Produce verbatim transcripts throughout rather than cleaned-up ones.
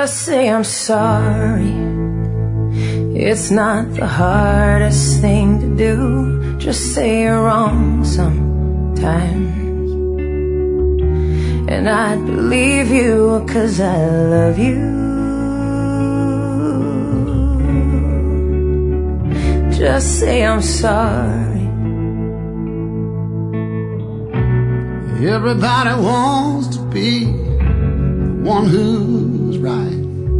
Just say I'm sorry. It's not the hardest thing to do. Just say you're wrong sometimes, and I'd believe you 'cause I love you. Just say I'm sorry. Everybody wants to be the one who's right.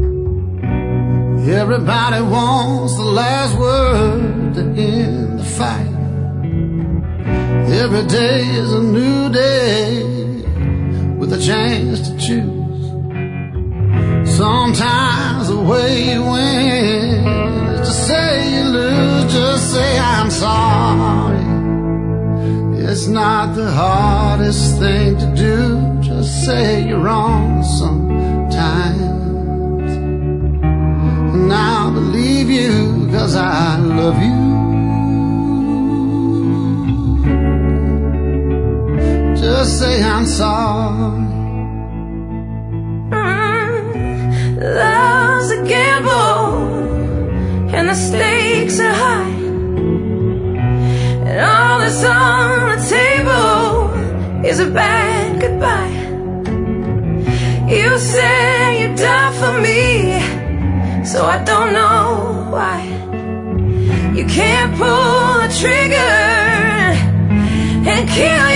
Everybody wants the last word to end the fight. Every day is a new day with a chance to choose. Sometimes the way you win is to say you lose. Just say I'm sorry. It's not the hardest thing to do. Just say you're wrong sometimes, and I'll believe you 'cause I love you. Just say I'm sorry. Mm, love's a gamble, and the stakes are high, and all that's on the table is a bad goodbye. You say you're done for me, so I don't know why. You can't pull the trigger and kill